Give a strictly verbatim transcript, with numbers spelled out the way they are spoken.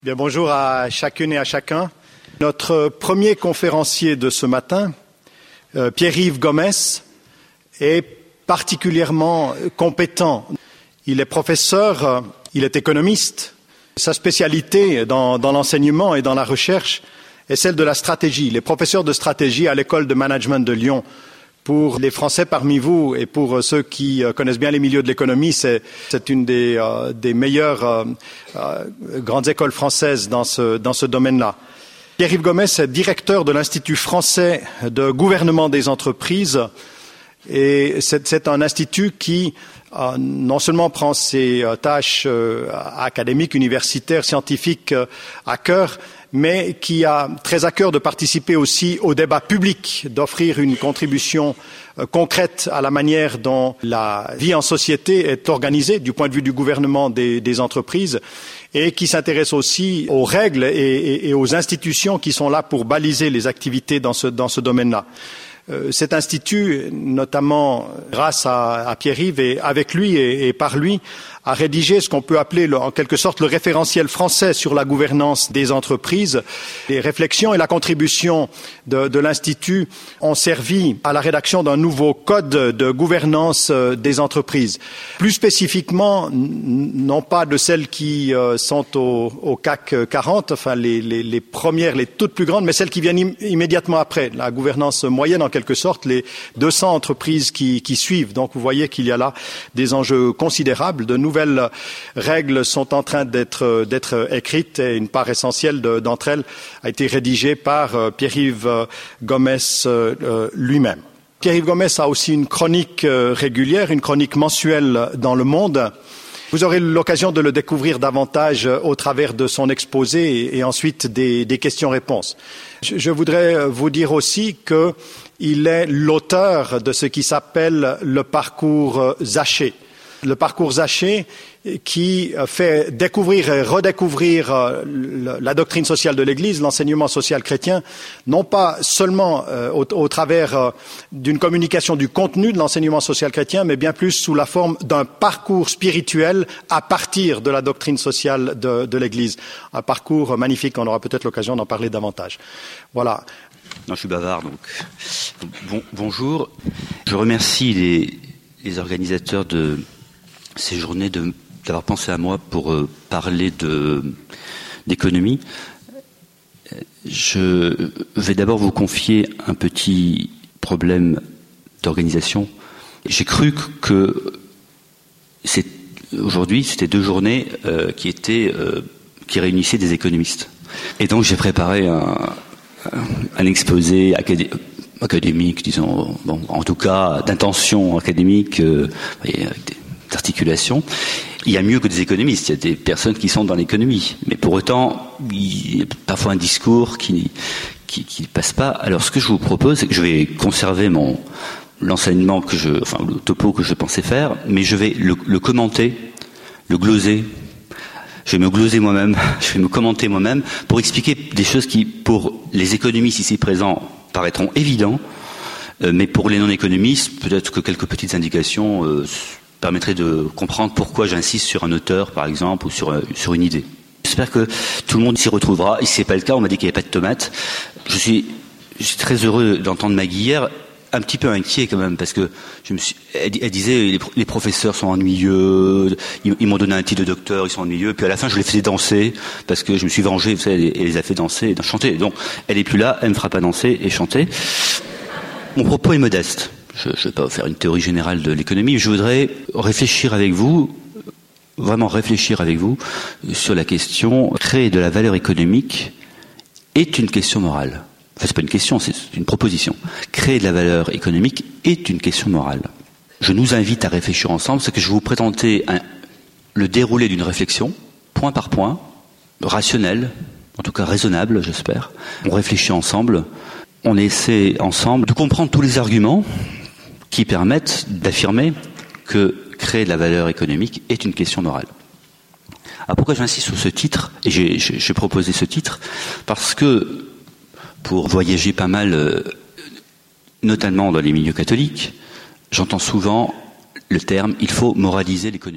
Bien, bonjour à chacune et à chacun. Notre premier conférencier de ce matin, euh, Pierre-Yves Gomès, est particulièrement compétent. Il est professeur, euh, il est économiste. Sa spécialité dans, dans l'enseignement et dans la recherche est celle de la stratégie. Il est professeur de stratégie à l'école de management de Lyon. Pour les Français parmi vous et pour ceux qui connaissent bien les milieux de l'économie, c'est, c'est une des, euh, des meilleures euh, euh, grandes écoles françaises dans ce, dans ce domaine-là. Pierre-Yves Gomès est directeur de l'Institut français de gouvernement des entreprises et c'est, c'est un institut qui euh, non seulement prend ses euh, tâches euh, académiques, universitaires, scientifiques euh, à cœur, mais qui a très à cœur de participer aussi au débat public, d'offrir une contribution euh, concrète à la manière dont la vie en société est organisée du point de vue du gouvernement des, des entreprises et qui s'intéresse aussi aux règles et, et, et aux institutions qui sont là pour baliser les activités dans ce, dans ce domaine-là. Euh, cet institut, notamment grâce à, à Pierre-Yves et avec lui et, et par lui, a rédigé ce qu'on peut appeler le, en quelque sorte le référentiel français sur la gouvernance des entreprises. Les réflexions et la contribution de, de l'Institut ont servi à la rédaction d'un nouveau code de gouvernance des entreprises. Plus spécifiquement, non pas de celles qui euh, sont au, au C A C quarante, enfin les, les, les premières, les toutes plus grandes, mais celles qui viennent im- immédiatement après, la gouvernance moyenne en quelque sorte, les deux cents entreprises qui, qui suivent. Donc vous voyez qu'il y a là des enjeux considérables. De nouvelles règles sont en train d'être, d'être écrites et une part essentielle de, d'entre elles a été rédigée par euh, Pierre-Yves euh, Gomès euh, lui-même. Pierre-Yves Gomès a aussi une chronique euh, régulière, une chronique mensuelle dans Le Monde. Vous aurez l'occasion de le découvrir davantage au travers de son exposé et, et ensuite des, des questions-réponses. Je, je voudrais vous dire aussi qu'il est l'auteur de ce qui s'appelle le parcours Zaché. Le parcours Zaché qui fait découvrir et redécouvrir la doctrine sociale de l'Église, l'enseignement social chrétien, non pas seulement au, au travers d'une communication du contenu de l'enseignement social chrétien, mais bien plus sous la forme d'un parcours spirituel à partir de la doctrine sociale de, de l'Église. Un parcours magnifique, on aura peut-être l'occasion d'en parler davantage. Voilà. Non, je suis bavard, donc. Bon, bonjour. Je remercie les, les organisateurs de ces journées de, d'avoir pensé à moi pour euh, parler de, d'économie. Je vais d'abord vous confier un petit problème d'organisation. J'ai cru que c'est, aujourd'hui, c'était deux journées euh, qui étaient euh, qui réunissaient des économistes. Et donc j'ai préparé un, un exposé acadé- académique, disons, bon, en tout cas d'intention académique, euh, avec des articulation. Il y a mieux que des économistes, il y a des personnes qui sont dans l'économie, mais pour autant, il y a parfois un discours qui qui, qui passe pas. Alors, ce que je vous propose, c'est que je vais conserver mon l'enseignement que je, enfin le topo que je pensais faire, mais je vais le, le commenter, le gloser. Je vais me gloser moi-même, je vais me commenter moi-même pour expliquer des choses qui, pour les économistes ici présents, paraîtront évidents, euh, mais pour les non-économistes, peut-être que quelques petites indications euh, permettrait de comprendre pourquoi j'insiste sur un auteur, par exemple, ou sur, sur une idée. J'espère que tout le monde s'y retrouvera. Si ce n'est pas le cas, on m'a dit qu'il n'y avait pas de tomates. Je suis, je suis très heureux d'entendre Maggie hier, un petit peu inquiet quand même, parce que je me suis, elle, elle disait les, les professeurs sont ennuyeux, ils, ils m'ont donné un titre de docteur, ils sont ennuyeux, puis à la fin je les faisais danser, parce que je me suis vengé, vous savez, et les a fait danser et chanter. Donc elle n'est plus là, elle ne me fera pas danser et chanter. Mon propos est modeste. Je ne vais pas faire une théorie générale de l'économie, je voudrais réfléchir avec vous, vraiment réfléchir avec vous sur la question, créer de la valeur économique est une question morale. Enfin, c'est pas une question, c'est une proposition. Créer de la valeur économique est une question morale. Je nous invite à réfléchir ensemble, c'est que je vais vous présenter un, le déroulé d'une réflexion, point par point, rationnelle, en tout cas raisonnable, j'espère. On réfléchit ensemble, on essaie ensemble de comprendre tous les arguments qui permettent d'affirmer que créer de la valeur économique est une question morale. Alors pourquoi j'insiste sur ce titre, et j'ai, j'ai, j'ai proposé ce titre, parce que pour voyager pas mal, euh, notamment dans les milieux catholiques, j'entends souvent le terme « il faut moraliser l'économie ».